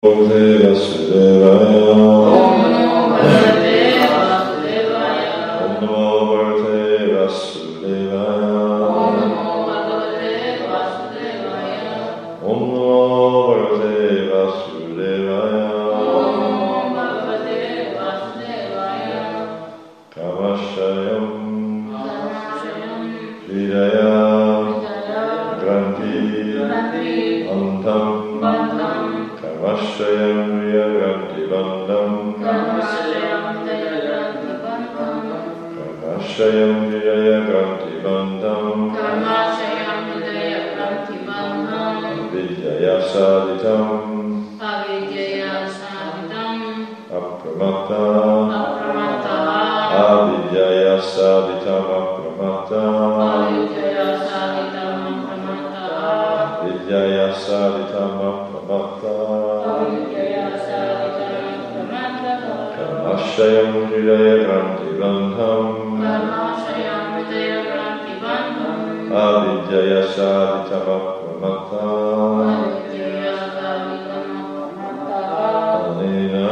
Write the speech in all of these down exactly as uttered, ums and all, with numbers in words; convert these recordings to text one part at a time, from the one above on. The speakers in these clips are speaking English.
Bhagavate Vasudevaya. Om Namo Bhagavate Vasudevaya. Om Namo Bhagavate Vasudevaya. Om Namo Bhagavate Vasudevaya. Om Namo Bhagavate Vasudevaya. Om Namo Bhagavate Vasudevaya. Kamashayam Kamashayam Hridaya Hridaya Granthi Granthi Bandham Bandham Kamashayam Hridaya Granthi Bandham Kamashayam Hridaya Granthi Bandham Kamashayam Hridaya Granthi Bandham Kamashayam Hridaya Granthi Bandham Vidyaya Saditam Avidyaya Sadhitam Apramata Apramataha Avidyaya Saditam Apramata Avidyaya Sadhitam Apramataha Vidyaya Saditam Apramata Avidyaya Sadhitam Apramataha Kamashayam Hridaya Granthi Bandham Kamashayam Hridaya Granthi Bandham Avidyaya Saditam Apramata Avidyaya Sadhitam Apramataha Anena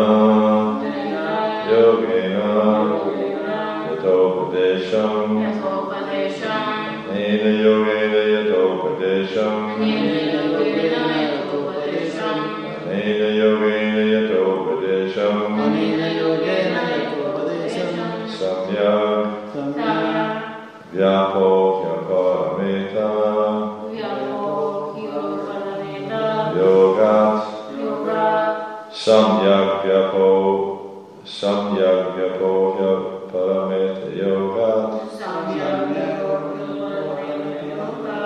Yogena Yatopadesham Yathopadesham Anena Yogena Yatopadesham Nina Yogena Yathopadesham Anena Yogena Yatopadesham Nina Yogena Yathopadesham Samyak Samya Vyapo Vyaparameta Vyapo Yoganeta Yogat Yoga Samyak Vyapo Samyak Vyapo Vyaparameta Yogat Samya Yoganeta Yoga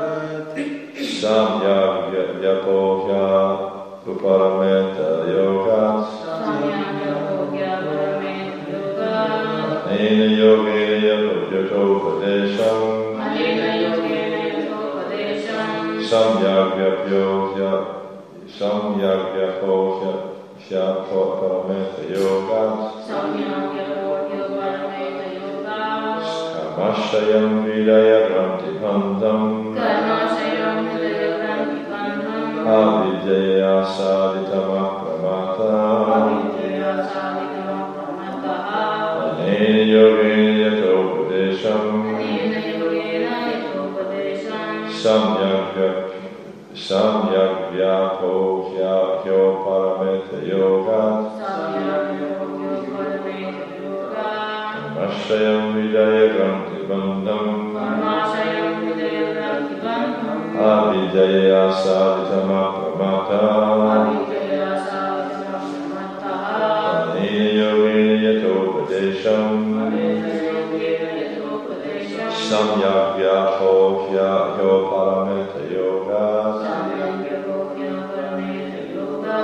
Samyak Vyapo Vyaparameta Yogat Samya Yoganeta Yoga Anena Yogena Yatopadesham Anena Yogena Yathopadesham Samyak Vyapyo Samyak Vyapo Vyaparameta Yogat Samya Yoganeta Yoga Kamashayam Hridaya Granthi Bandham Karmashayam Hridaya Granthi Bandham Avidyaya Saditam Apramata Avidyaya Sadhitam Apramataha Anena Yogena Yatopadesham Anena Yogena Yathopadesham Samyak Vyap- Samyak Vyapo Vyaparameta Yogat Samya Yoganeta Yoga Kamashayam Hridaya Granthi Bandham Karmashayam Hridaya Granthi Bandham Avidyaya Saditam Apramata Avidyaya Sadhitam Apramataha Anena Yogena Yatopadesham Anena Yogena Yathopadesham Samyak Vyapo Vyaparameta Yogat Samya Yoganeta Yoga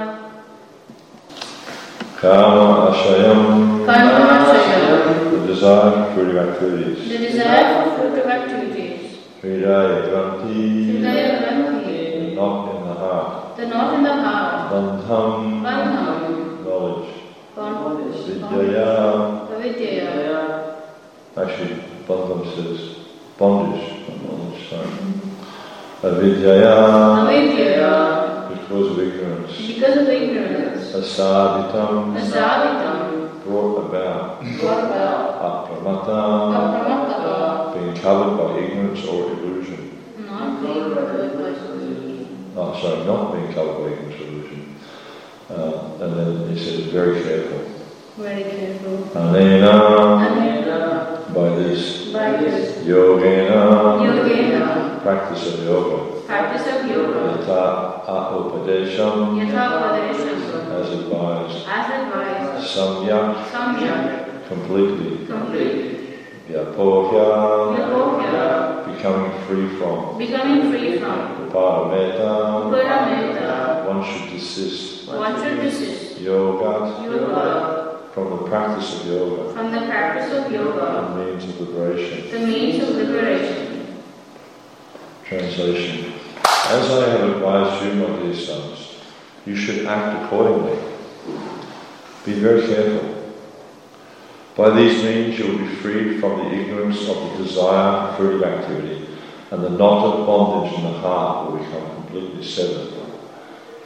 Kama Ashayam Karmashayam the desire for fruitive activities the desire for fruitive activities Hridaya Granthi Hridaya Granthi not in the heart the knot in the heart Bandham Bandham knowledge Confidence Vidyaya Avidyaya actually Bandham says bondage not knowledge sorry Avidyaya Avidyaya because of ignorance because of ignorance Asaditam Asadhitam brought about brought about Apramata Apramataha being covered by ignorance or illusion not being covered by illusion oh, sorry not being covered by ignorance or illusion uh, and then he says very careful very careful Anena Anena by this by this Yogena Yogena practice of yoga practice of yoga Yata Upadesham Yathopadesham as advised as advised Samyak Samyak completely completely Vyapohya Vyapohya becoming free from becoming free from Parameta Parameta one should desist one should desist Yoga yoga from the practice of yoga from the practice of yoga the means of liberation. the means of liberation. Translation. As I have advised you, my dear sons, you should act accordingly. Be very careful. By these means you will be freed from the ignorance of the desire for fruitive activity, and the knot of bondage in the heart will become completely severed.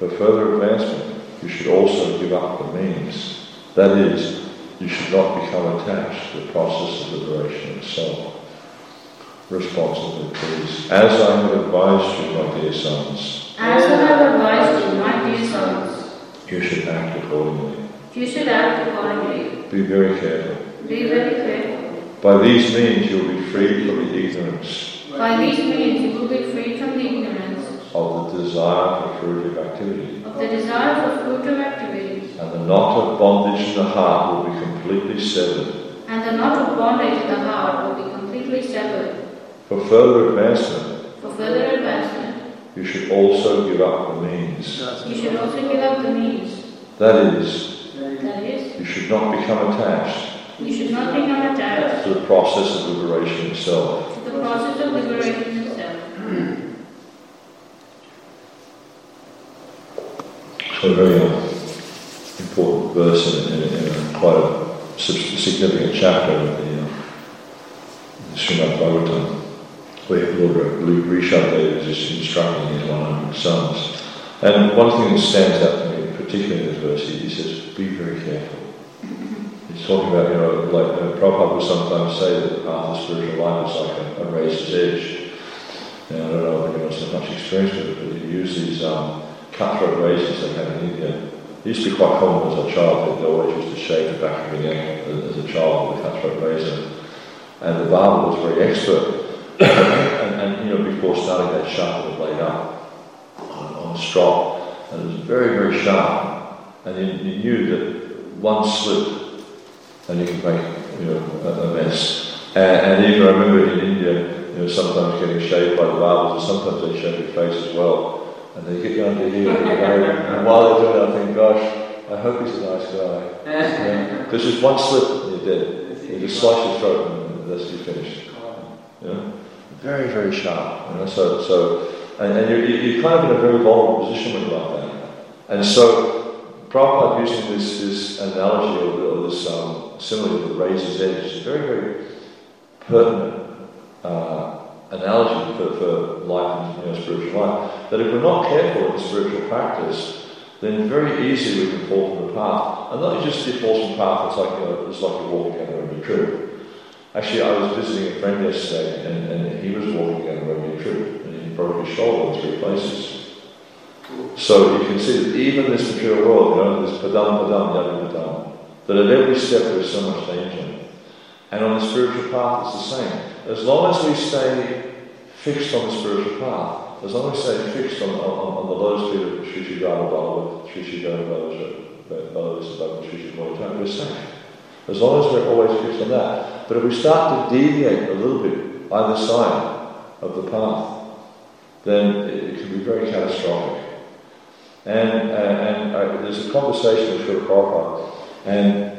For further advancement, you should also give up the means. That is, you should not become attached to the process of liberation itself. Responsibly, please. As I have advised you, my dear sons. As I have advised you, my dear sons. You should act accordingly. You should act accordingly. Be very careful. Be very careful. By these means you will be freed from the ignorance. By these means you will be freed from the ignorance. Of the desire for fruitive activity. Of the desire for fruitive activity. And the knot of bondage in the heart will be completely severed. And the knot of bondage in the heart will be completely severed. For further advancement. For further advancement. You should also give up the means. You should also give up the means. That is. That is. You should not become attached. You should not become attached. To the process of liberation itself. To the process of liberation itself. So a very uh, important verse in, in, in a quite a significant chapter of the, uh, the Srimad Bhagavatam, where Lord Rishabh is just instructing his one hundred sons. And one thing that stands out to me, particularly in this verse, he says, be very careful. He's talking about, you know, like uh, Prabhupada would sometimes say that the path of spiritual life is like a, a razor's edge. Now, I don't know if anyone's had much experience with it, but you use these um, cutthroat razors they have in India. It used to be quite common as a child, they always used to shave the back of the neck as a child with a cutthroat razor. And the barber was very expert. and, and, you know, before starting that sharpen the blade up on, on a strop. And it was very, very sharp. And you, you knew that one slip and you could make, you know, a, a mess. And, and even I remember in India, you know, sometimes getting shaved by the barbers, and sometimes they shave your face as well. And they get you under here, and while they're doing it, I think, gosh, I hope he's a nice guy. Because just one slip and you're dead. You just slice your throat and that's you finished. You know? Very, very sharp. You know? So, so, and, and you're, you're kind of in a very vulnerable position when you're like that. And so, Prabhupada using this, this analogy or, or this um, simile of the razor's edge is a very, very pertinent uh, analogy for, for life and, you know, spiritual life, that if we're not careful in spiritual practice, then very easily we can fall from the path. And not just if you fall from the path, it's like, you know, it's like you're walking down a road trip. Actually, I was visiting a friend yesterday, and, and he was walking down a road trip, and he broke his shoulder in three places. So you can see that even this material world, you know, this padam padam yadu padam, that at every step there is so much danger. And on the spiritual path it's the same. As long as we stay fixed on the spiritual path, as long as we stay fixed on, on, on the lotus feet of Sri Sri Radha Balavat, Sri Sri Radha Balavat, Sri Sri Radha, we're safe. As long as we're always fixed on that. But if we start to deviate a little bit either side of the path, then it can be very catastrophic. And, uh, and uh, there's a conversation with Srila Prabhupada, and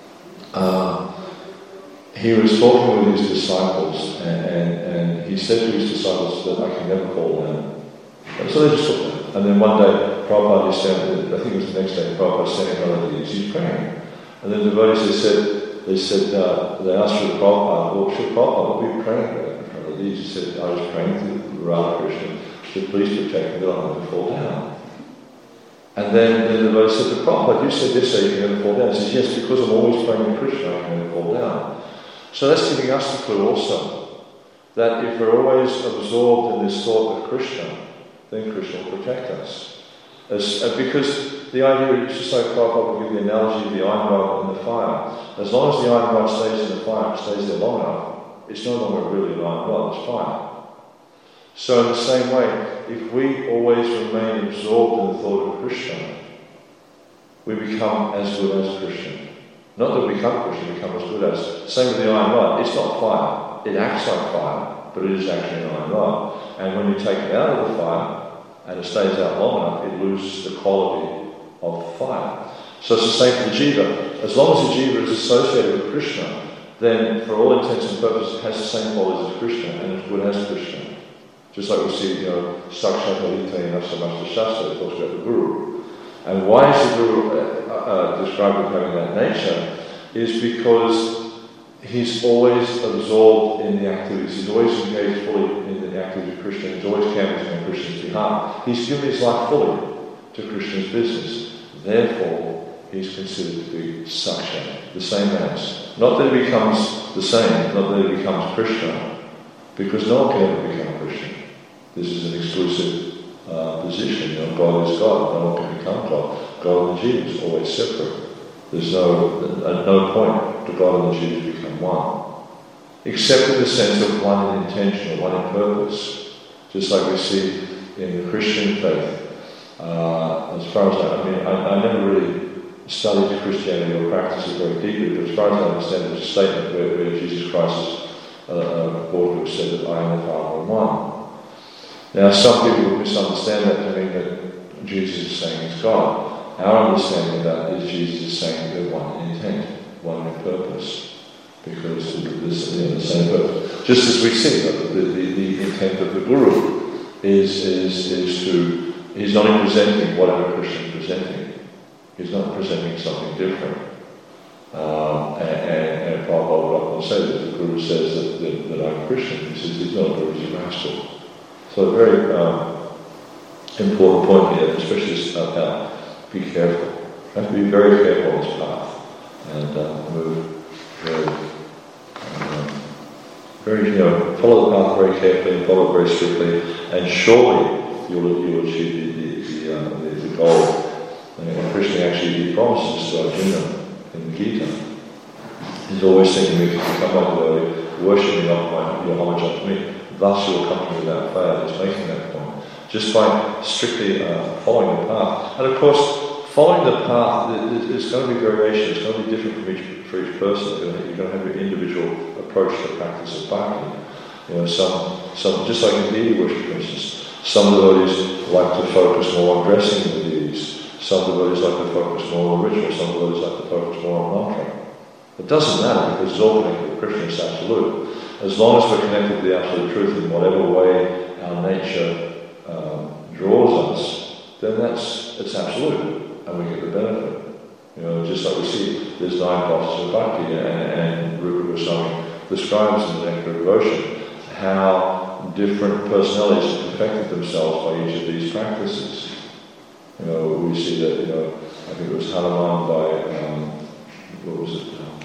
uh, he was talking with his disciples, and, and, and he said to his disciples that I can never fall down. And so they just took that. And then one day, Prabhupada is standing, I think it was the next day, Prabhupada was standing on the knees, he's praying. And then the devotees, they said, they said, uh, they asked Srila Prabhupada, well, Srila Prabhupada, what were you praying about in front of these? He said, I was praying to Radha Krishna, to please protect me, that I'm going to fall down. And then the devotee said to Prabhupada, you said this, so you can never fall down. He says, yes, because I'm always praying to Krishna, I can never fall down. So that's giving us the clue also, that if we're always absorbed in this thought of Krishna, then Krishna will protect us. As, uh, because the idea is just like Prabhupada will give the analogy of the iron rod and the fire. As long as the iron rod stays in the fire, it stays there long enough, it's no longer really an iron rod, it's fire. So in the same way, if we always remain absorbed in the thought of Krishna, we become as good as Krishna. Not that we become Krishna, we become as good as. Same with the iron rod. It's not fire. It acts like fire, but it is actually an iron rod. And when you take it out of the fire, and it stays out long enough, it loses the quality of fire. So it's the same for the jiva. As long as the jiva is associated with Krishna, then for all intents and purposes it has the same qualities as Krishna, and it's good as Krishna. Just like we see, you know, Sakshat Alita in Asamasta Shastra, it talks about the Guru. And why is the Guru uh, uh, described as having that nature? Is because he's always absorbed in the activities. He's always engaged fully in the activities of Krishna. He's always camping on Krishna's behalf. He's given his life fully to Krishna's business. Therefore, he's considered to be Saksha, the same as. Not that he becomes the same, not that he becomes Krishna, because no one can ever become Krishna. This is an exclusive uh, position. You know, God is God, no one can become God. God and the Jiva is always separate. There's no, at no point do God and the Jiva become one. Except in the sense of one in intention, or one in purpose. Just like we see in the Christian faith. Uh, as far as I, I mean, I, I never really studied Christianity or practiced it very deeply, but as far as I understand, there's a statement where, where Jesus Christ is uh, uh, brought to have said that I am the Father and one. Now, some people would misunderstand that to mean that Jesus is saying he's God. Our understanding of that is Jesus is saying they're one in intent, one in purpose, because there's you know, the same purpose. Just as we see that the, the, the intent of the Guru is, is, is to, he's not presenting whatever Krishna is presenting. He's not presenting something different. Um, and, and, and Prabhupada will say that the Guru says that, that, that I'm Christian. He says he's not a Guru, he's a rascal. So a very um, important point here, especially about be careful. You have to be very careful on this path and uh, move very, um, very, you know, follow the path very carefully and follow it very strictly, and surely you'll, you'll achieve the, the, the, uh, the, the goal. And Krishna actually promises to Arjuna in the Gita. He's always saying, if you come my way, worship me, offer your homage unto me, thus you will come to me without fail. He's making that point. Just by strictly uh, following the path. And of course, following the path, there's going to be variation, it's going to be different from each, for each person. You're going to have your individual approach to the practice of bhakti. You know, some, some just like in deity worship, for instance, some devotees like to focus more on dressing the deities. Some devotees like to focus more on ritual, some devotees like to focus more on mantra. It doesn't matter because it's all connected with Krishna, it's absolute. As long as we're connected to the absolute truth in whatever way our nature um, draws us, then that's it's absolute and we get the benefit. You know, just like we see, there's nine processes of bhakti, and, and Rupa Goswami describes in the Nectar of Devotion how different personalities have perfected themselves by each of these practices. You know, we see that, you know, I think it was Hanuman by, um, what was it? Um,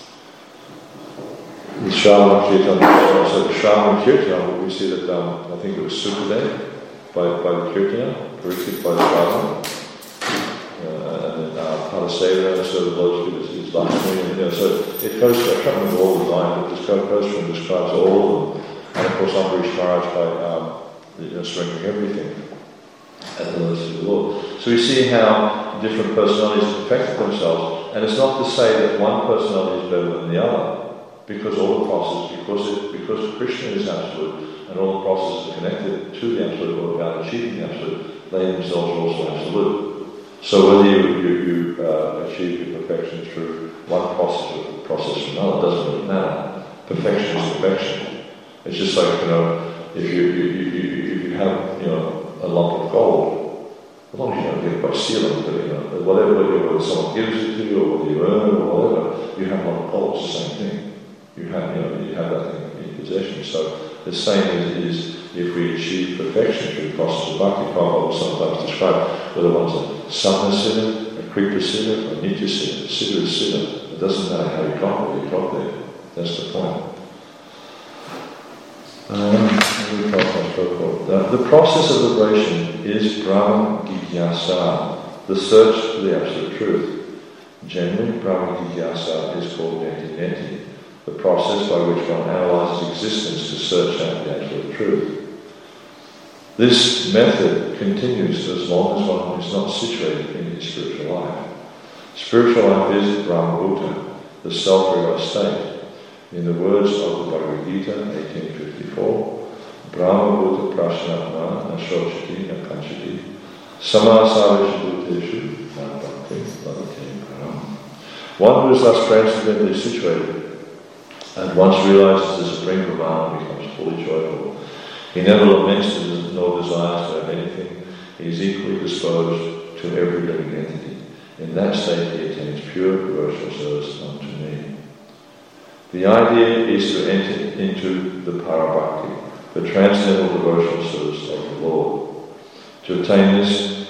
the Shravan Kirtan, so Shravan Kirtan, we see that, um, I think it was Sukadev by, by the Kirtana, Pariksit by the Shravan, uh, and then uh, Padaseva, so the Lord's good is, is Lakshmi, and, you know, so it goes, I can't remember all the line, but it goes from describes all of them. And of course, Ambarish Maharaj by um, you know, surrendering everything at the mercy of the Lord. So we see how different personalities have perfected themselves, and it's not to say that one personality is better than the other, because all the processes, because it, because Krishna is absolute, and all the processes are connected to the absolute or about achieving the absolute, they themselves are also absolute. So whether you, you, you uh, achieve your perfection through one process or process from another doesn't really matter. Perfection is perfection. It's just like, you know, if you, you, you, you, if you have, you know, a lump of gold, as long as you don't get it by stealing, but you know, whatever, whether someone gives it to you or whether you earn it or whatever, you have a lump of gold, it's the same thing. You have, you know, you have that thing in possession. So the same is, is if we achieve perfection through the process of bhakti, Prabhupada will sometimes describe whether one's a sadhana siddha, a kripa siddha, a nitya siddha. Siddha is siddha. It doesn't matter how you got there, you got there. That's the point. Um, the, the process of liberation is Brahma Jigyasa, the search for the absolute truth. Generally, Brahma Jigyasa is called Neti Neti, the process by which one analyzes existence to search out the absolute truth. This method continues as long as one is not situated in his spiritual life. Spiritual life is Brahma Bhuta, the self-realized state. In the words of the Bhagavad Gita, eighteen fifty-four, Brahma Bhuta Prashnatma Nashochati Nakanchati Samasavesha Bhuteshu Nabhakti Bhavate Param. One who is thus transcendently situated and once realizes the Supreme Brahman becomes fully joyful. He never laments nor desires to have anything. He is equally disposed to every living entity. In that state he attains pure devotional service unto me. The idea is to enter into the Parabhakti, the transcendental devotional service of the Lord. To attain this,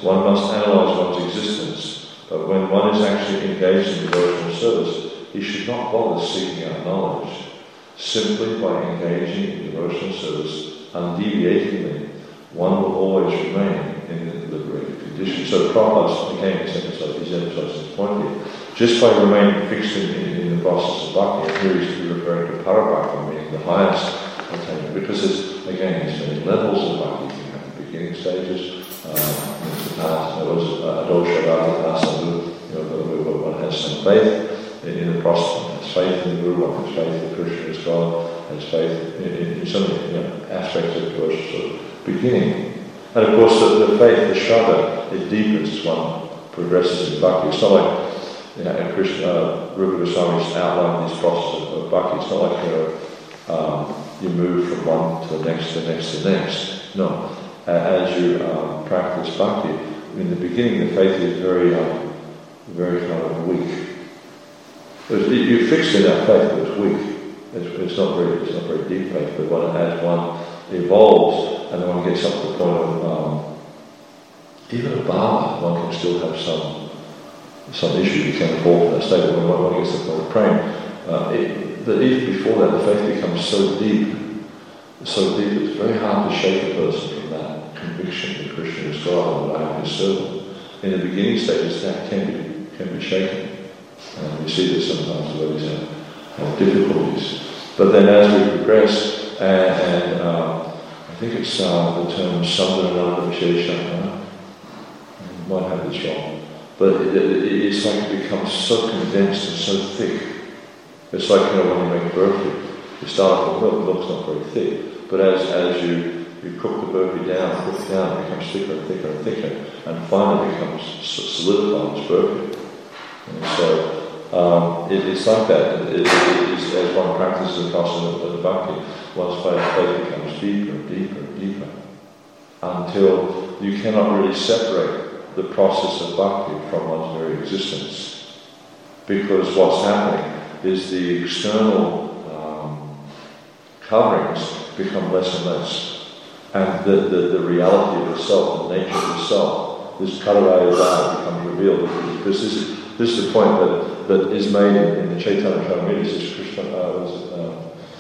one must analyse one's existence, but when one is actually engaged in devotional service, he should not bother seeking out knowledge. Simply by engaging in devotional service undeviatingly, one will always remain in the liberated condition. So Prabhupada, again, he's emphasizing, he's emphasizing this point here. Just by remaining fixed in, in, in the process of bhakti, and here he's referring to parabhakti, meaning the highest attainment, because there's, again, there's many levels of bhakti. You can have the beginning stages, um, there was a dosha radha, you know, where one has some faith in the process, one has faith in the Guru, one has faith in Krishna as God, has faith in, in, in so many, you know, aspects of devotion, sort of beginning. And of course, the, the faith, the shraddha, it deepens as one progresses in bhakti. It's not like, you know, and Krishna, uh, Rupa Goswami's outlined this process of, of bhakti. It's not like, you know, um, you move from one to the next, to the next, to the next. No. Uh, as you um, practice bhakti, in the beginning, the faith is very, um, very kind of weak. It, you're fixed in that faith, but it's weak. It's, it's not very, it's not very deep faith. But when, as one evolves, and then one gets up to the point of um, even a bhava, one can still have some some issue. You can fall from that state. But when one gets to the point of praying, uh, it, that even before that, the faith becomes so deep, so deep. It's very hard to shake a person from that conviction that Krishna is God and I am His servant. In the beginning stages, that can be can be shaken. And we see that sometimes the devotees have, have difficulties. But then as we progress, and, and um, I think it's uh, the term Sandhananda Visheshana, I might have this wrong, but it, it, it's like it becomes so condensed and so thick. It's like, you know, when you make burfi, you start off with milk, milk's not very thick, but as as you, you cook the burfi down, cook it down, it becomes thicker and thicker and thicker, and finally becomes solidified as burfi. And so, Um, it, it's like that. It, it, it is, as one practices the process of, of bhakti, one's faith, faith becomes deeper and deeper and deeper until you cannot really separate the process of bhakti from one's very existence. Because what's happening is the external um, coverings become less and less, and the, the, the reality of the self, the nature of the self, this karaya daya becomes revealed. Because this is This is the point that, that is made in, in the Chaitanya Charitamrita, says Krishna, uh, was it, um,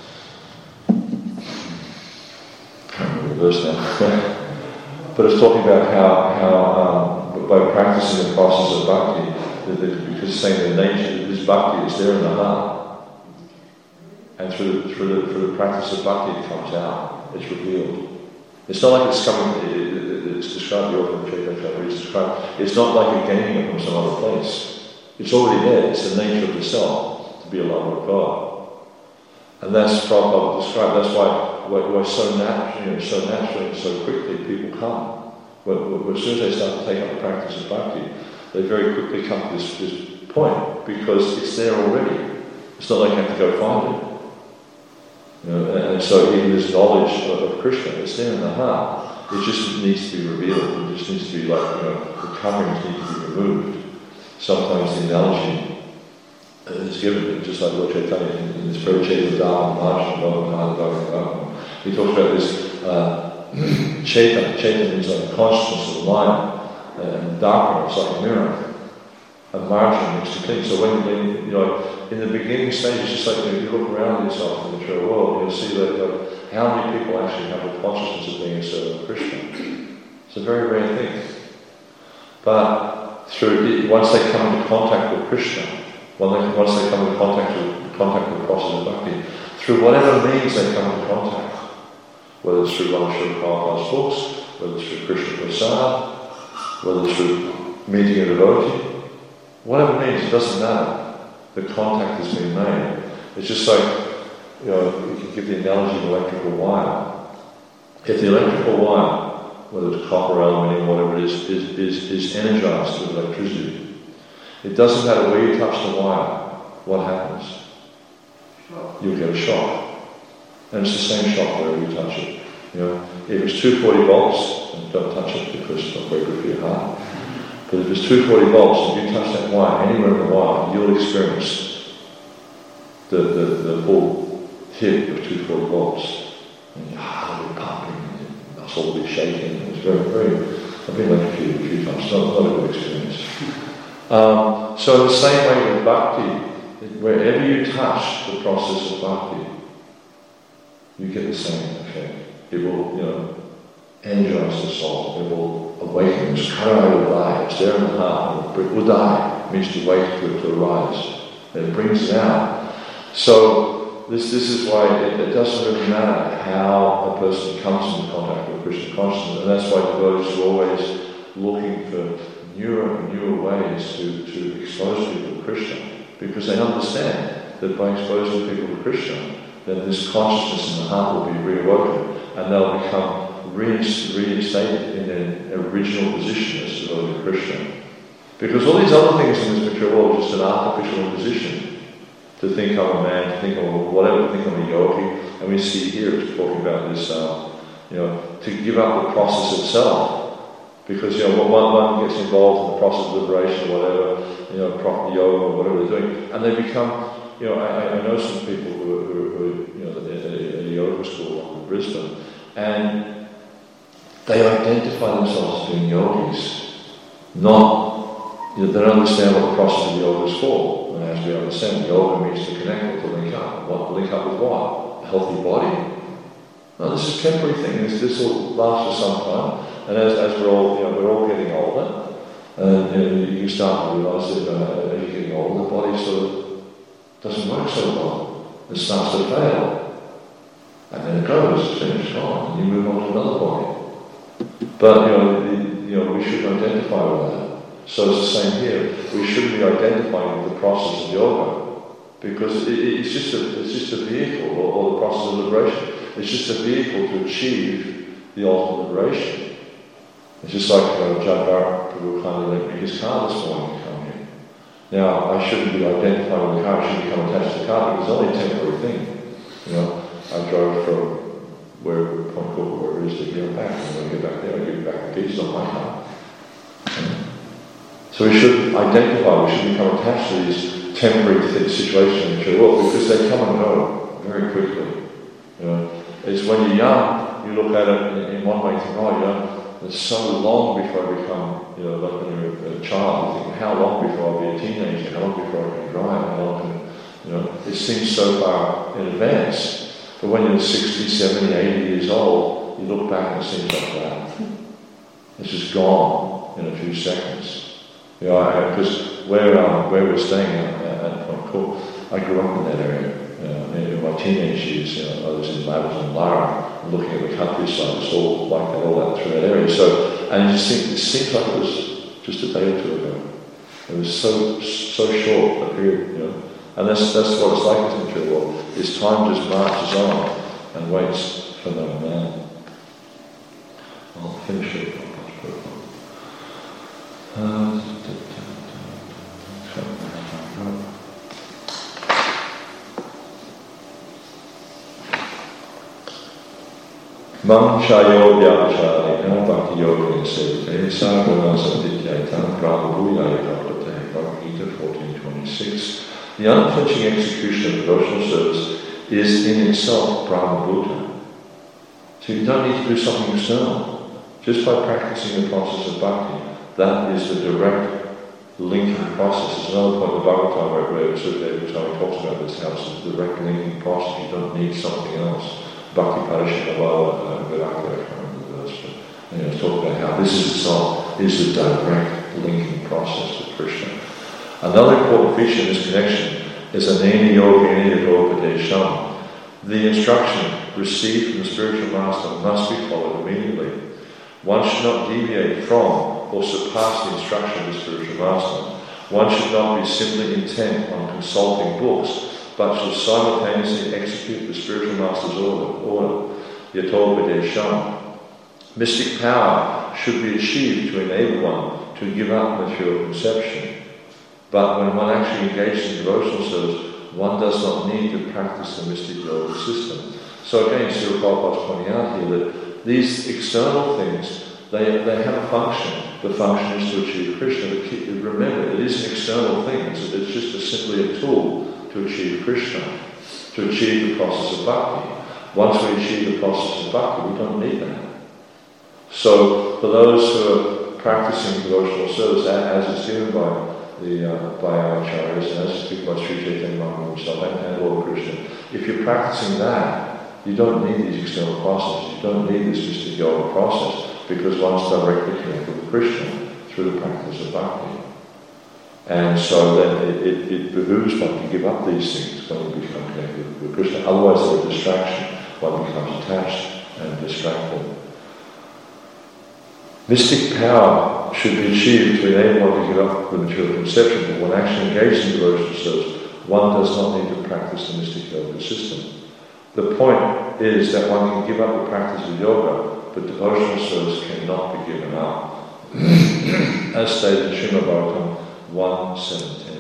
I can't remember the verse now, but it's talking about how, how um, by practicing the process of bhakti, that, that, because it's saying the nature, this bhakti is there in the heart, and through the, through the, through the practice of bhakti it comes out, it's revealed. It's not like it's coming, it, it, it's described, the author of Chaitanya Charitamrita is described, it's not like you're getting it from some other place. It's already there. It's the nature of the self to be a lover of God, and that's Prabhupada described. That's why we're, we're so naturally, you know, so naturally, and so quickly people come. When, when, as soon as they start to take up the practice of bhakti, they very quickly come to this, this point because it's there already. It's not like you have to go find it. You know, and, and so even this knowledge of, of Krishna, it's there in the heart. It just needs to be revealed. It just needs to be like, you know, the coverings need to be removed. Sometimes the analogy is given, just like Lord Chaitanya in, in this Prabhupada Dharma, Marshal, he talks about this uh, Chaitanya. Chaitanya is like consciousness of the mind, and Dharma is like a mirror, and margin makes the clean. So when, when, you know, in the beginning stage, it's just like, you know, if you look around yourself in the material world, you'll see that like, how many people actually have the consciousness of being a servant of Krishna. It's a very rare thing. But through once they come into contact with Krishna, once they come into contact with contact with the process of bhakti, through whatever means they come into contact, whether it's through one of Srila Prabhupada's books, whether it's through Krishna Prasad, whether it's through meeting a devotee, whatever means, it doesn't matter. The contact has been made. It's just like, you know, you can give the analogy of electrical wire. If the electrical wire, whether it's copper, aluminium, whatever it is, is, is, is energized with electricity. It doesn't matter where you touch the wire, what happens? You'll get a shock. And it's the same shock wherever you touch it. You know, if it's two forty volts, then don't touch it because it's not very good for your heart. But if it's two forty volts, if you touch that wire, anywhere in the wire, you'll experience the, the, the full hit of two forty volts. And your heart will be pumping. All be shaking. It's very, very, I've been late a few, a few times, not, not a good experience. Um, so in the same way with bhakti, wherever you touch the process of bhakti, you get the same effect. It will, you know, energize the soul. It will awaken. It's karaya udaya. It's there in the heart. Udaya means to wake, to, to arise. It brings it out. So this this is why it, it doesn't really matter how a person comes into contact with Krishna consciousness, and that's why devotees are always looking for newer and newer ways to, to expose people to Krishna, because they understand that by exposing people to Krishna, then this consciousness in the heart will be reawoken, and they'll become reinstated in their original position as devoted to Krishna. Because all these other things in this material world are just an artificial position. To think I'm a man, to think I'm a whatever, to think I'm a yogi, and we see here it's talking about this, um, you know, to give up the process itself. Because, you know, one, one gets involved in the process of liberation or whatever, you know, proper yoga or whatever they're doing, and they become, you know, I, I know some people who are, who are, who are you know, at a, a yoga school in Brisbane, and they identify themselves as being yogis, not, you know, they don't understand what the process of yoga is for. And as we understand, yoga means to connect or to link up. What, link up with what? A healthy body? No, this is a temporary thing. This, this will last for some time. And as, as we're all, you know, we're all getting older, and you know, you start to realise that, you know, as you're getting older, the body sort of doesn't work so well. It starts to fail. And then it goes, it's finished, gone, and you move on to another body. But, you know, the, you know, we should identify with that. So it's the same here. We shouldn't be identifying with the process of yoga, because it, it's just a it's just a vehicle, or, or the process of liberation. It's just a vehicle to achieve the ultimate liberation. It's just like uh, John Barrett Prabhu kindly lent me his car this morning to come here. Now I shouldn't be identifying with the car. I shouldn't become attached to the car, because it's only a temporary thing. You know, I drove from where Point Cook, where it is, to here and back, and when I get back there, I give back the keys on my car. So we should identify, we should become attached to these temporary situations in the material world, because they come and go very quickly. You know, it's when you're young, you look at it in, in one way and think, oh, you know, it's so long before I become, you know, like when you're a child, you think, how long before I'll be a teenager, how long before I can drive, how long can, you know, it seems so far in advance. But when you're sixty, seventy, eighty years old, you look back and it seems like that. It's just gone in a few seconds. You know, because where um, where we're staying at, at Point Cook, I grew up in that area. Uh, in my teenage years, you know, I was in Labs and Lara, looking at the countryside. It's all like that, all that through that area. So, and you just think it seems like it was just a day or two ago. It was so so short a period, you know. And that's that's what it's like in the material world. Is time just marches on and waits for no man. I'll finish it. Uh, Mam Shayo Vyavacharina Bhakti Yoga Sevate Sarvana Sadhityaitam Brahma Bhuyaya Bhaktate Bhagavad Gita fourteen twenty-six. The unflinching execution of devotional service is in itself Brahma Bhuta. So you don't need to do something external. Just by practicing the process of bhakti, that is the direct linking process. There's another point in the Bhagavatam where, where Sukadeva Goswami talks about this, how it's a direct linking process. You don't need something else. Bhakti Parashinavala Virakta, I can't remember the verse, but you know, it's talking about how this is itself is the direct linking process with Krishna. Another important feature in this connection is Anena Yogini Yadhopadesham. The instruction received from the spiritual master must be followed immediately. One should not deviate from or surpass the instruction of the spiritual master. One should not be simply intent on consulting books, but should simultaneously execute the spiritual master's order. order. Yathopadesham. Mystic power should be achieved to enable one to give up material conception. But when one actually engages in devotional service, one does not need to practice the mystic yoga system. So again, Srila Prabhupada is pointing out here that these external things, they, they have a function. The function is to achieve Krishna. But remember, it is an external thing. It's, it's just a, simply a tool to achieve Krishna, to achieve the process of bhakti. Once we achieve the process of bhakti, we don't need that. So for those who are practicing devotional service as it's given by the uh, by our acharyas and as it's given by Sri Chaitanya Mahaprabhu himself and, and Lord Krishna. If you're practicing that, you don't need these external processes. You don't need this mystic yoga process because one's directly connected with Krishna through the practice of bhakti. And so then it, it, it behooves one to give up these things when you become connected with Krishna. Otherwise they're a distraction. One becomes attached and distracted. Mystic power should be achieved to enable one to give up the material conception, but when actually engaged in devotional service, one does not need to practice the mystic yoga system. The point is that one can give up the practice of yoga, but devotional service cannot be given up. As stated in Srimad Bhagavatam one seventeen.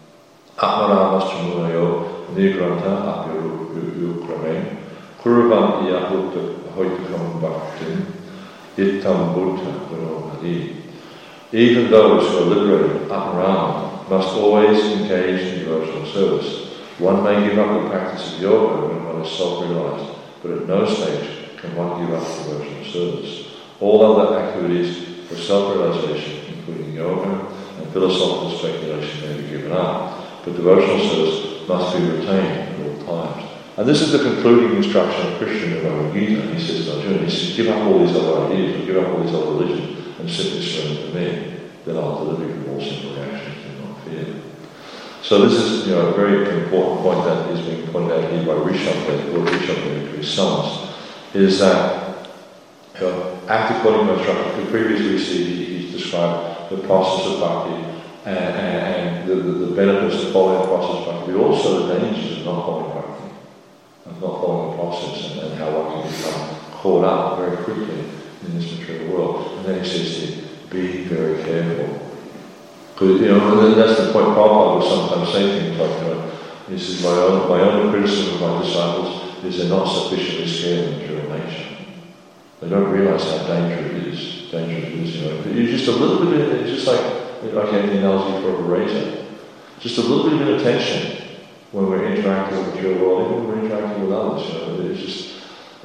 Atmaramaschamunayo nigranta apyukrame kuruvam iyahutta hoitakam bhaktim ittam buddha gunomadi. Even those who are liberated, Atmarama, must always engage in devotional service. One may give up the practice of yoga when one is self-realized, but at no stage can one give up devotional service. All other activities for self-realization, including yoga and philosophical speculation, may be given up, but devotional service must be retained at all times. And this is the concluding instruction of Krishna in the Bhagavad Gita. He says to Arjuna, he says, give up all these other ideas, or give up all these other religions, and simply surrender to me, then I'll deliver you from all simple reactions, do not fear. So this is, you know, a very important point that is being pointed out here by Rishabdev, or Rishabdev to his sons, is that, you know, act according to instruction. Previously we see he's described the process of bhakti and, and, and the, the, the benefits of following the process of bhakti, but also the dangers of not following bhakti, of not following the process, and, and how one can become caught up very quickly in this material world. And then he says here, be very careful. Because, you know, that's the point Prabhupada would sometimes say things like, you know, he says, my own, my own criticism of my disciples is they're not sufficiently scared of material nature. They don't realise how dangerous it is. Dangerous it is, you know. You're just a little bit, it's just like, like the analogy for a razor. Just a little bit of inattention when we're interacting with the material world, even when we're interacting with others, you know. It's just,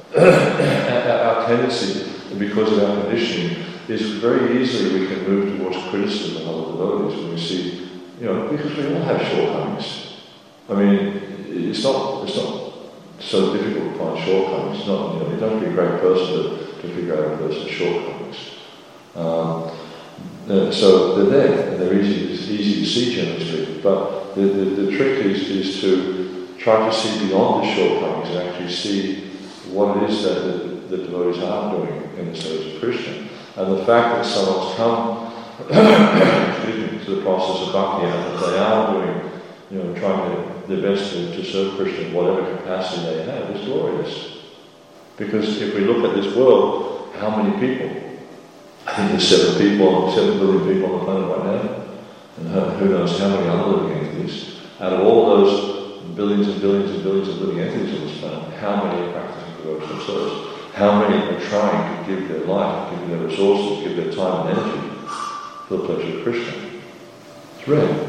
our tendency, because of our conditioning, is very easily we can move towards criticism of other devotees when we see, you know, because we all have shortcomings. I mean, it's not it's not so difficult to find shortcomings. It's not, you know, you don't have to be a great person to, to figure out a person's shortcomings. Um, uh, so they're there, and they're easy, it's easy to see, generally speaking. But the, the, the trick is, is to try to see beyond the shortcomings and actually see what it is that the, the devotees are doing in the service of Krishna. And the fact that someone's come excuse me, to the process of bhakti and that they are doing, you know, trying to, their best to, to serve Krishna in whatever capacity they have is glorious. Because if we look at this world, how many people? I think there's seven people, seven billion people on the planet right now. And who knows how many other living entities. Out of all those billions and billions and billions of living entities on this planet, how many are practicing devotional service? How many are trying to give their life, give their resources, give their time and energy for the pleasure of Krishna? It's rare.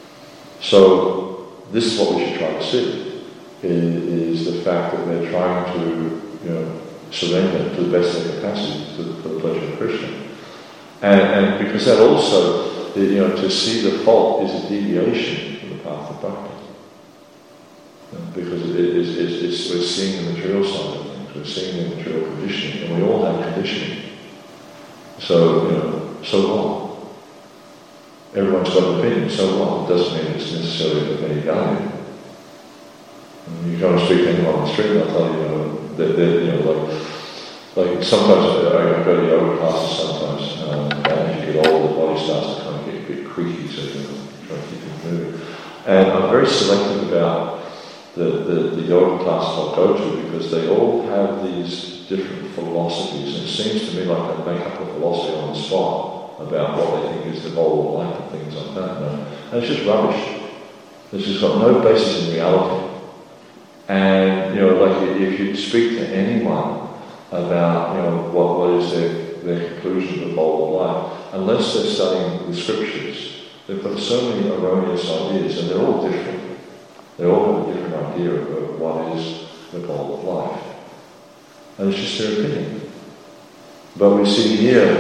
So this is what we should try to see, is, is the fact that they're trying to, you know, surrender to the best of their capacity to, for the pleasure of Krishna. And, and because that also, you know, to see the fault is a deviation from the path of bhakti. You know, because it is, it's, it's, we're seeing the material side of it. We're seeing the material conditioning, and we all have conditioning. So, you know, so what? Everyone's got an opinion, so what? It doesn't mean it's necessarily of any value. And you go and speak to anyone on the street, they'll tell you, you know, that they're, you know, like, like sometimes I, I go to yoga classes sometimes, um, and as you get older, the body starts to kind of get a bit creaky, so you know, try to keep it moving. And I'm very selective about The, the, the yoga classes I'll go to because they all have these different philosophies, and it seems to me like they make up a philosophy on the spot about what they think is the goal of life and things like that. You know? And it's just rubbish. It's just got no basis in reality. And, you know, like if you speak to anyone about, you know, what, what is their, their conclusion of the goal of life, unless they're studying the scriptures, they've got so many erroneous ideas, and they're all different. They all have a different idea of what is the goal of life. And it's just their opinion. But we see here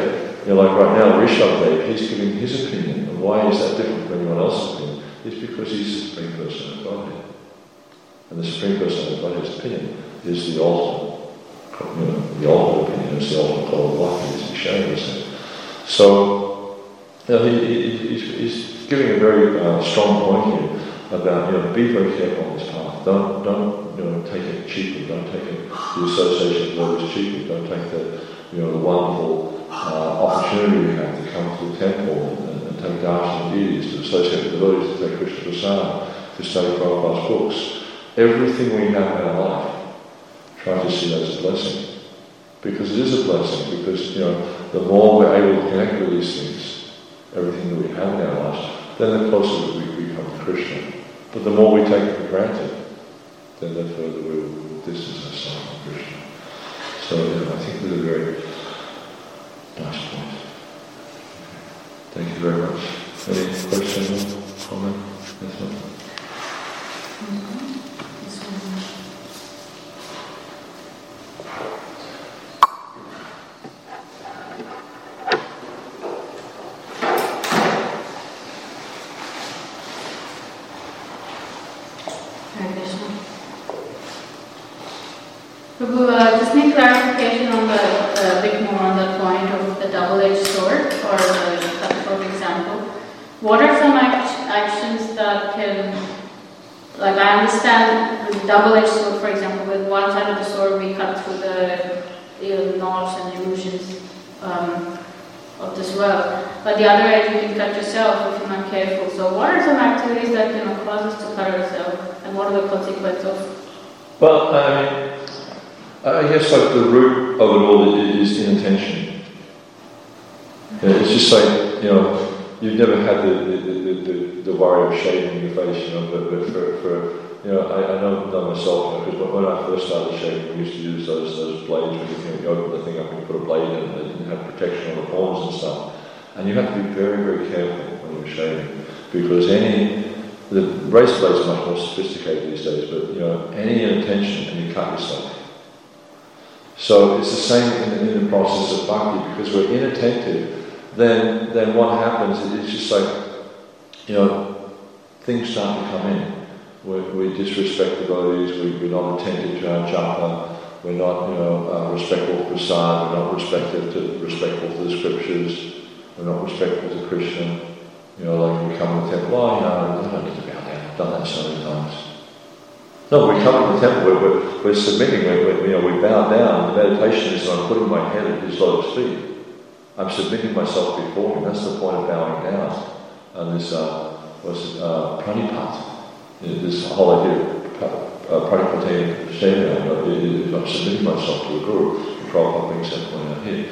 you know, like right now, Rishabh, he's giving his opinion. And why is that different from anyone else's opinion? It's because he's the Supreme Person of Godhead. And the Supreme Person of Godhead's opinion is the ultimate, you know, the ultimate opinion, is the ultimate call of life, as he's showing us. So, you know, he, he, he's, he's giving a very uh, strong point here about, you know, be very careful on this path. Don't, don't, you know, take it cheaply. Don't take it, the association of words cheaply. Don't take the, you know, the wonderful uh, opportunity we have to come to the temple and, and take darshan deities, to associate with devotees, to take Krishna Prasad, to study Prabhupada's books. Everything we have in our life, try to see that as a blessing. Because it is a blessing, because, you know, the more we're able to connect with these things, everything that we have in our lives, then the closer we become to Krishna. But the more we take it for granted, then the further we will distance ourselves from Krishna. So, yeah, I think that's a very nice point. Thank you very much. Any questions or comment? Yes, ma'am. Mm-hmm. Prabhu, uh, just need clarification on the, uh, a bit more on the point of the double-edged sword, or the cutthroat example. What are some act- actions that can, like I understand with double-edged sword, for example, with one side of the sword we cut through the you know, knots and illusions um, of this world, but the other edge you can cut yourself if you're not careful. So what are some activities that can cause us to cut ourselves, and what are the consequences of? Well, I mean, I guess like the root of it all is inattention. Yeah, it's just like, you know, you've never had the the, the, the, the worry of shaving your face, you know, but, but for, for, you know, I, I know, know myself, because you know, when I first started shaving, we used to use those those blades where you, you, know, you open the thing up and you put a blade in, and they didn't have protection on the corners and stuff. And you have to be very, very careful when you're shaving, because any, the razor blades are much more sophisticated these days, but, you know, any inattention and you cut yourself. So it's the same in, in the process of bhakti, because we're inattentive, then then what happens is it's just like, you know, things start to come in. We, we disrespect devotees, we, we're not attentive to our japa, we're not, you know, uh, respectful of prasad, we're not respectful to, respectful to the scriptures, we're not respectful to Krishna. You know, like we come to the temple, oh, you know, I don't need to bow down, I've done that so many times. No, we come to the temple, we're, we're, we're submitting, we're, we, you know, we bow down. The meditation is I'm putting my head at his lotus feet. I'm submitting myself before him. That's the point of bowing down. And this, uh, what's it, uh, pranipat, this whole idea of pranipatena seva, I'm submitting myself to the Guru. Prabhupada brings that point out here.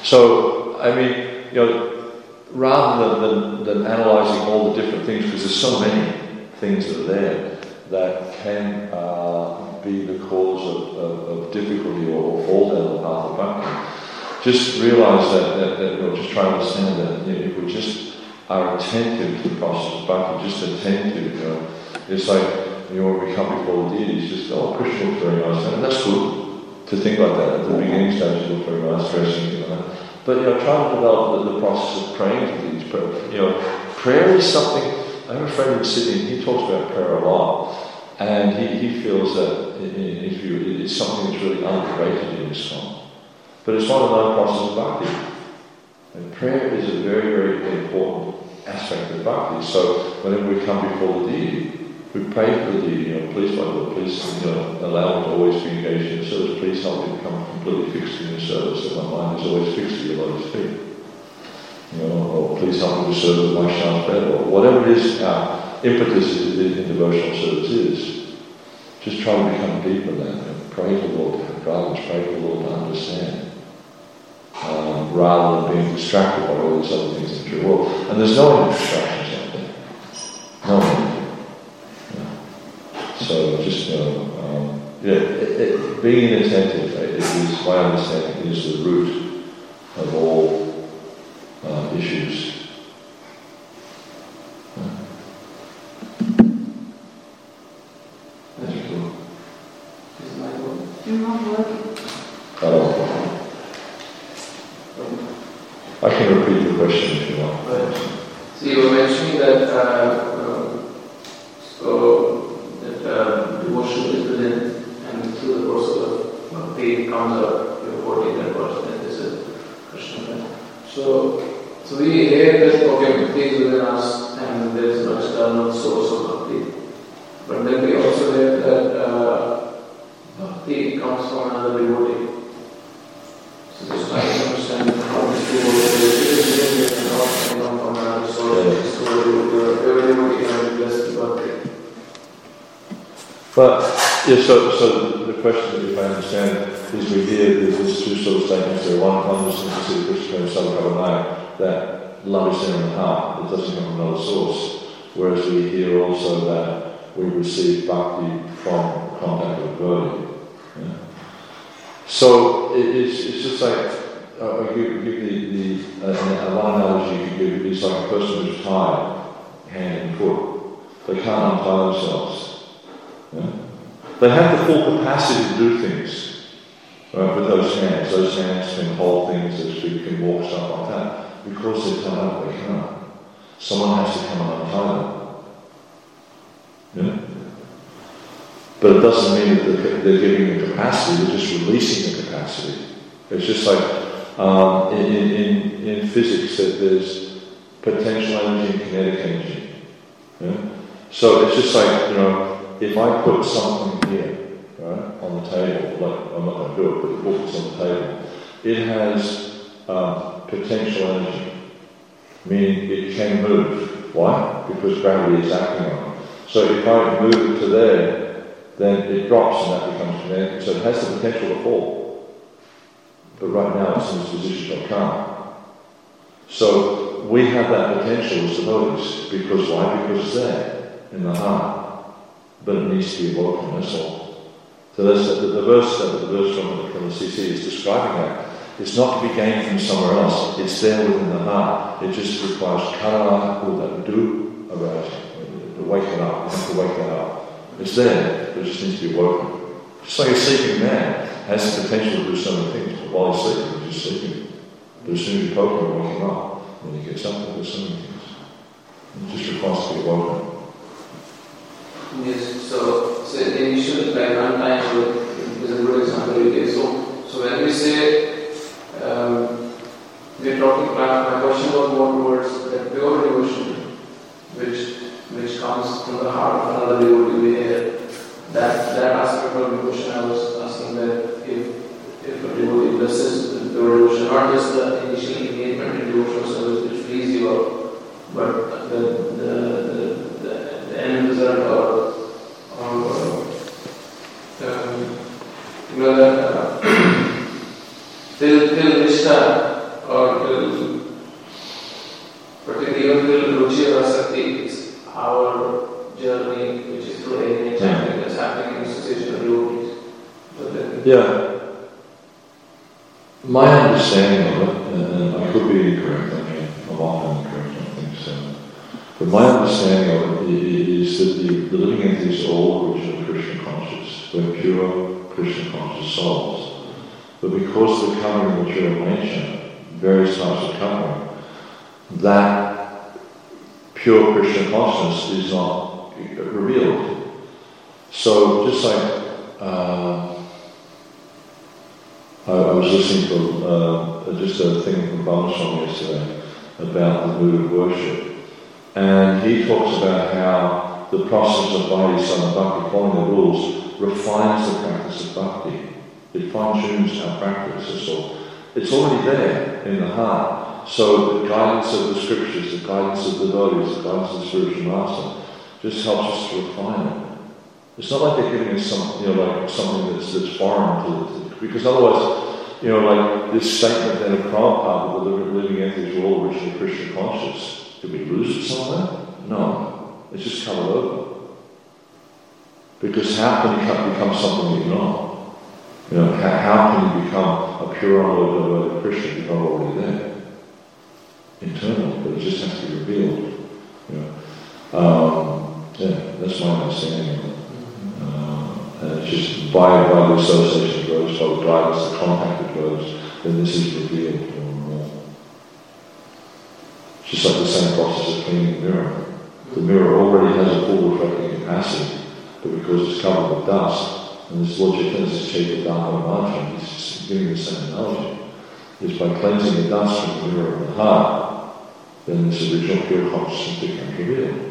So, I mean, you know, rather than, than, than analysing all the different things, because there's so many things that are there that can uh, be the cause of, of, of difficulty or fall down the path of bhakti. Just realise that, that, that you know, just try to understand that, you know, if we just are attentive to the process of bhakti, just attentive, you know, it's like, you know, when we come before the deities, just, oh, Krishna looks very nice, and that's good to think like that. At the beginning stage, you look very nice, dressing, you know. But, you know, try to develop the, the process of praying to these. You know, prayer is something. I have a friend in Sydney, he talks about prayer a lot, and he, he feels that, in, in his view, it's something that's really underrated in Islam. But it's one of the known processes of bhakti. And prayer is a very, very important aspect of bhakti. So whenever we come before the deity, we pray for the deity, you know, please, my Lord, please, you know, allow me to always be engaged in your service. Please help me become completely fixed in your service, that my mind is always fixed at your lotus feet. You know, or please help me to serve with my Shams better, or whatever it is our impetus in, in devotional service is. Just try to become deeper in that. You know, pray to the Lord to have guidance, pray to the Lord to understand, um, rather than being distracted by all these other things in the world. And there's no any distractions out there. No one. So just, you know, um, yeah, it, it, being inattentive, it is, my understanding, is the root of all Uh, issues. Yeah. That's cool. Is my work? You're not working. Oh. I can question if you want. Right. So you were mentioning that uh, uh, so that uh, devotion is within, and through the course of bhakti comes out, you're quoting that verse, and this is Krishna. So, so we hear that okay, bhakti is within us, and there is no external source of bhakti. But then we also hear that uh, bhakti comes from another devotee. So just trying to understand how this devotee is not come from another source. So every devotee can be blessed with bhakti. But, yeah, so, so the question, if I understand, is we hear there's two sort of statements there. One, one is considered Krishna and Sadhakavanaya, that love is there in the heart, it doesn't come from another source. Whereas we hear also that we receive bhakti from contact with devotee. Yeah? So it, it's, it's just like, uh, I give, give the, the uh, one analogy you can give is like a person who's tied hand and foot. They can't untie themselves. Yeah? They have the full capacity to do things, right, with those hands. Those hands can hold things, as we can walk, stuff like that. Because they're tied up, they can't. Someone has to come and untie them. Yeah? But it doesn't mean that they're, they're giving the capacity, they're just releasing the capacity. It's just like um, in, in, in physics that there's potential energy and kinetic energy. Yeah? So it's just like, you know, if I put something here, right, on the table, like I'm not going to do it, but the book is on the table, it has um, potential energy, meaning it can move. Why? Because gravity is acting on it. So if I move it to there, then it drops and that becomes kinetic. So it has the potential to fall. But right now it's in this position of calm. So we have that potential as devotees. Because why? Because it's there, in the heart. But it needs to be awoken, that's all. So that's the, the verse that the verse from the, from the C C is describing that. It's not to be gained from somewhere else. It's there within the heart. It just requires karana do arising. To wake it up. You have to wake that up. It's there, but it just needs to be awoken. Just like a sleeping man has the potential to do so many things, but while he's sleeping, he's just sleeping. But as soon as you poke him and wake him up, when he gets up, he does so many things. It just requires to be awoken. Yes, so, so initial like runtime is a good example you gave. So, so when we say um, we're talking, my question was more towards that pure devotion, which which comes from the heart of another devotee. We hear that that aspect of devotion. I was asking that if if a devotee blesses the pure devotion, not just the initial engagement in devotional service which frees you up, but the the the, the, the end result or or um, you know that uh, till till Nishta or till particularly even till Ruchi or Asakti, it's our journey which is through any chanting that's happening in association of devotees. Yeah. My understanding of it, and I could be incorrect, I mean, I'm often incorrect on things, so, but my understanding of it is that the, the living entities are all original Krishna conscious. We're pure Krishna conscious souls. But because we're covering material nature, various types of covering, that pure Krishna consciousness is not revealed. So just like uh, I, I was listening to uh, just a thing from Bhamaswami yesterday about the mood of worship. And he talks about how the process of Vaidhi Bhakti, following the rules, refines the practice of bhakti. It fine-tunes our practice. So it's already there in the heart. So the guidance of the scriptures, the guidance of the devotees, the guidance of the spiritual master just helps us to refine it. It's not like they're giving us some, you know, like something that's, that's foreign to it. Because otherwise, you know, like this statement then of Prabhupada, that the living entities were all originally Krishna conscious. Did we lose it somewhere? No. It's just covered over. Because how can you become something you're not? You know, how, how can you become a pure unloaded Krishna if you're not already there? Internal, but it just has to be revealed. You know. Um, yeah, that's my understanding of it. Uh, and it's just by, by the association of roads, by the guidance, the contact of roads, then this is revealed more and more. Just like the same process of cleaning the mirror. The mirror already has a full reflecting capacity, but because it's covered with dust, and this Lord Chaitanya is cheaper Dharma margin, he's giving the same analogy, is by cleansing the dust from the mirror of the heart, then this original pure consciousness becomes revealed.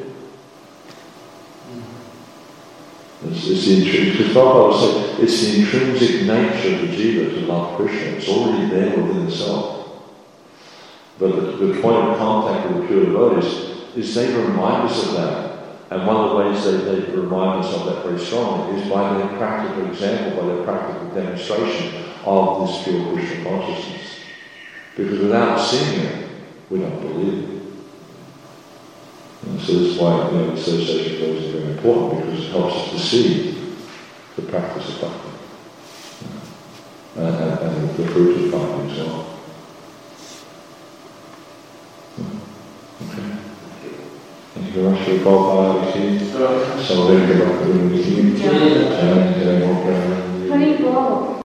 It's, it's the intrinsic, because Prabhupada was saying, it's the intrinsic nature of the jiva to love Krishna. It's already there within itself. But the, the point of contact with the pure devotees is they remind us of that. And one of the ways they, they remind us of that very strongly is by their practical example, by their practical demonstration of this pure Krishna consciousness. Because without seeing it, we don't believe it. And so that's why, you know, the association of those is very important, because it helps us to see the practice of bhakti. And, and, and the fruit of bhakti as well. Okay. Thank you very much for the Prabhupada. So then go back to the meeting.